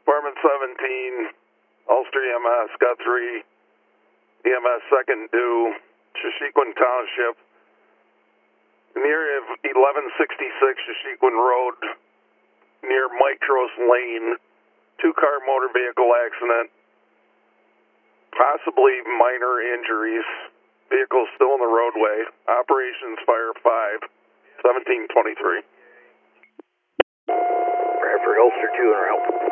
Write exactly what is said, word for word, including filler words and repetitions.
Department seventeen, Ulster E M S, got three. E M S second due, Shashequin Township. In the area of eleven sixty-six Shashequin Road, near Mitros Lane, two-car motor vehicle accident. Possibly minor injuries. Vehicle still in the roadway. Operations Fire five, seventeen twenty-three. Bradford, Ulster two, and help.